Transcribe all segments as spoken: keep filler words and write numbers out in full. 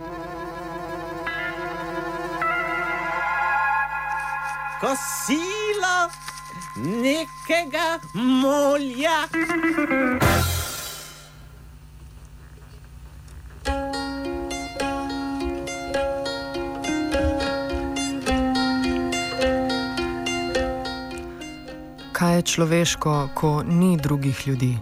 Kosilo nekega molja. Kaj je človeško, ko ni drugih ljudi?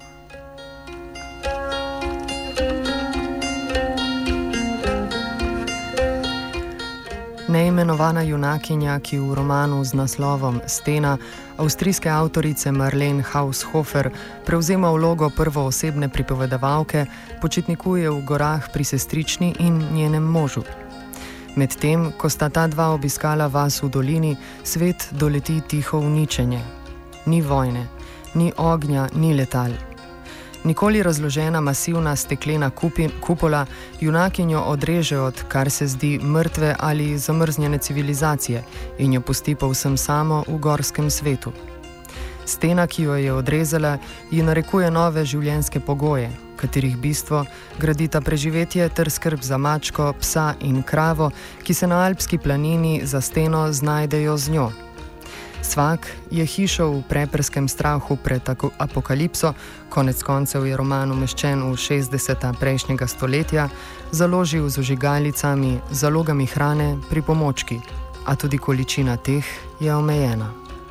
Neimenovana junakinja, ki v romanu z naslovom Stena avstrijske avtorice Marlene Haushofer prevzema vlogo prvoosebne pripovedovalke, počitnikuje v gorah pri sestrični in njenem možu. Medtem, ko sta ta dva obiskala vas v dolini, svet doleti tiho uničenje. Ni vojne, ni ognja, ni letal. Nikoli razložena masivna steklena kupi, kupola junakinjo odreže od, kar se zdi, mrtve ali zamrznjene civilizacije in jo pusti povsem samo v gorskem svetu. Stena, ki jo je odrezala, ji narekuje nove življenjske pogoje, katerih bistvo gradita preživetje ter skrb za mačko, psa in kravo, ki se na alpski planini za steno znajdejo z njo. Svak je hišo v preperskem strahu pred apokalipso, konec koncev je roman umeščen v šestdeseta prejšnjega stoletja, založil z ožigalicami, zalogami hrane, pripomočki, a tudi količina teh je omejena.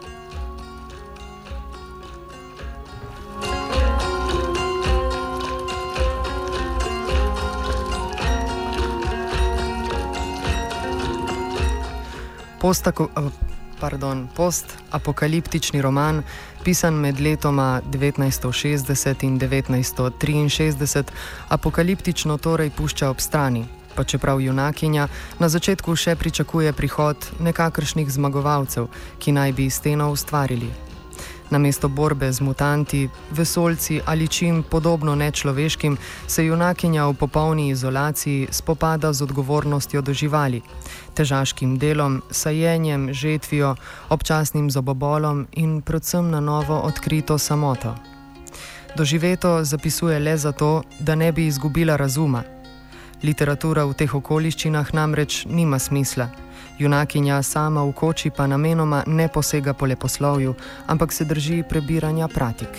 Postako... Pardon, post-apokaliptični roman, pisan med letoma devetnajststo šestdeset in devetnajststo triinšestdeset, apokaliptično torej pušča ob strani, pa čeprav junakinja na začetku še pričakuje prihod nekakršnih zmagovalcev, ki naj bi steno ustvarili. Namesto borbe z mutanti, vesoljci ali čim podobno nečloveškim, se junakinja v popolni izolaciji spopada z odgovornostjo do živali, težaškim delom, sajenjem, žetvijo, občasnim zobobolom in predvsem na novo odkrito samoto. Doživeto zapisuje le zato, da ne bi izgubila razuma. Literatura v teh okoliščinah namreč nima smisla. Junakinja sama v koči pa namenoma ne posega po leposlovju, ampak se drži prebiranja pratik.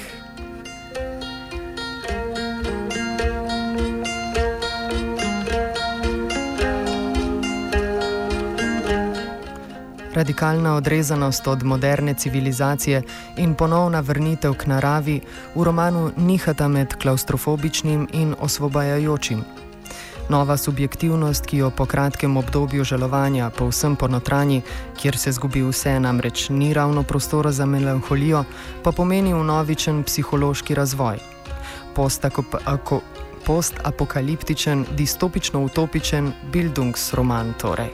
Radikalna odrezanost od moderne civilizacije in ponovna vrnitev k naravi v romanu nihata med klaustrofobičnim in osvobajajočim. Nova subjektivnost, ki jo po kratkem obdobju žalovanja povsem ponotranji, kjer se zgubi vse, namreč ni ravno prostora za melanholijo, pa pomeni vnovičen psihološki razvoj. Post-apokaliptičen, distopično-utopičen Bildungsroman torej.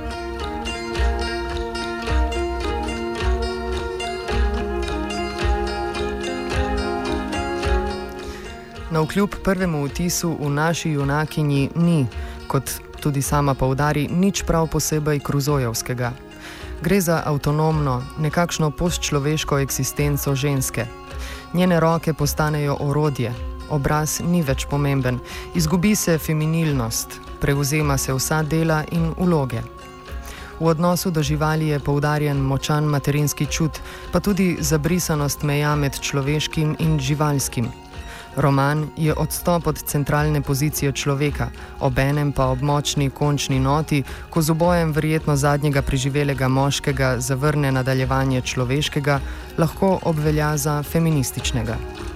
Navkljub prvemu vtisu v naši junakinji ni, kot tudi sama poudari, nič prav posebej kruzojevskega. Gre za avtonomno, nekakšno postčloveško eksistenco ženske. Njene roke postanejo orodje, obraz ni več pomemben, izgubi se feminilnost, prevzema se vsa dela in vloge. V odnosu do živali je poudarjen močan materinski čut, pa tudi zabrisanost meja med človeškim in živalskim. Roman je odstop od centralne pozicije človeka, obenem pa ob močni končni noti, ko z obojem verjetno zadnjega preživelega moškega zavrne nadaljevanje človeškega, lahko obvelja za feminističnega.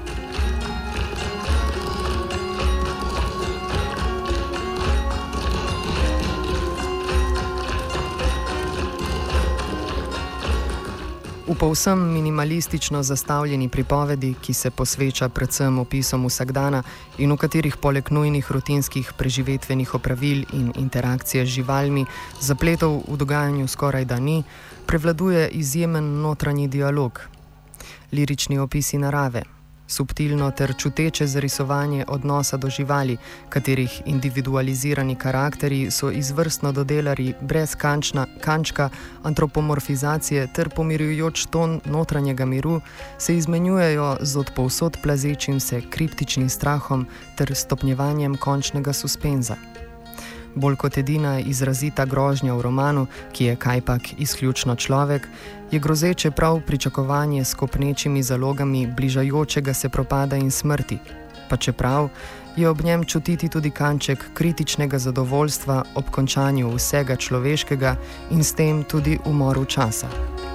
V povsem minimalistično zastavljeni pripovedi, ki se posveča predvsem opisom vsakdana in v katerih poleg nujnih rutinskih preživetvenih opravil in interakcije z živalmi zapletov v dogajanju skoraj da ni, prevladuje izjemen notranji dialog. Lirični opisi narave, subtilno ter čuteče zarisovanje odnosa do živali, katerih individualizirani karakteri so izvrstno dodelari brez kančna, kančka antropomorfizacije ter pomirjujoč ton notranjega miru, se izmenjujejo z odpovsod plazečim se kriptičnim strahom ter stopnjevanjem končnega suspenza. Bolj kot edina izrazita grožnja v romanu, ki je kajpak izključno človek, je grozeče prav pričakovanje s kopnečimi zalogami bližajočega se propada in smrti, pa čeprav je ob njem čutiti tudi kanček kritičnega zadovoljstva ob končanju vsega človeškega in s tem tudi umoru časa.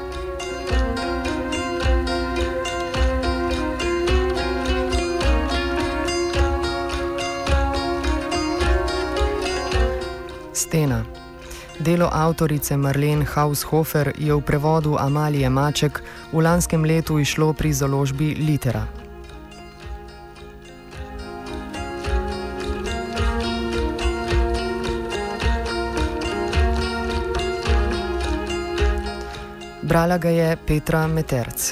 Stena. Delo avtorice Marlene Haushofer je v prevodu Amalije Maček v lanskem letu izšlo pri založbi Litera. Brala ga je Petra Meterc.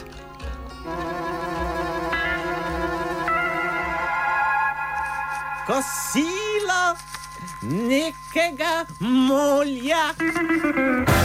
Kosilo nekega molja.